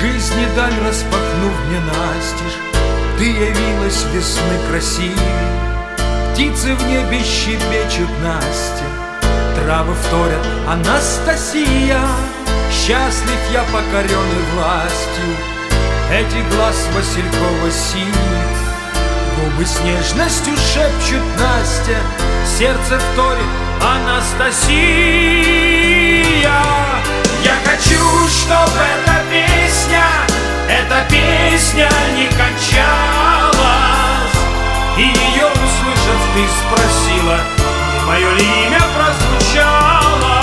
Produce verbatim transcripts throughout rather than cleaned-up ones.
Жизни даль распахнув мне настежь, ты явилась весны красивей. Птицы в небе щебечут, Настя, травы вторят, Анастасия. Счастлив я, покоренный властью этих глаз васильково-синих. Губы с нежностью шепчут, Настя, сердце вторит, Анастасия. Я хочу, чтобы эта песня, эта песня не кончалась. И ее услышав, ты спросила, не мое ли имя прозвучало.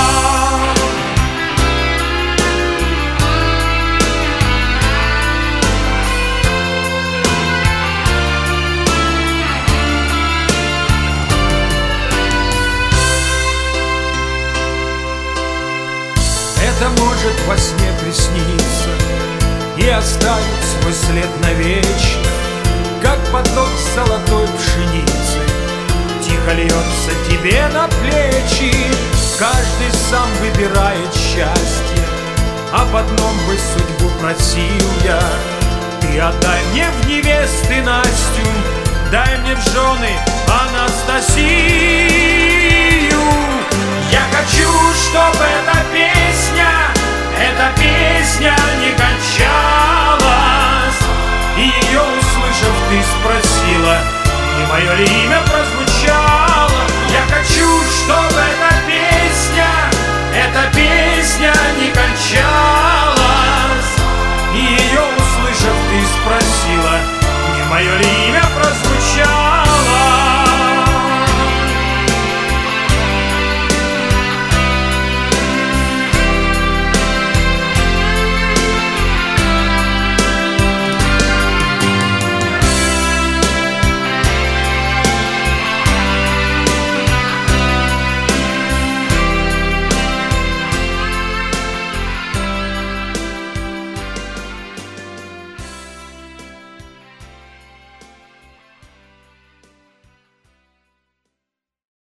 Это может во сне присниться и оставить свой след навечно, как поток золотой пшеницы тихо льется тебе на плечи. Каждый сам выбирает счастье, об одном бы судьбу просил я. Ты отдай мне в невесты Настю, дай мне в жены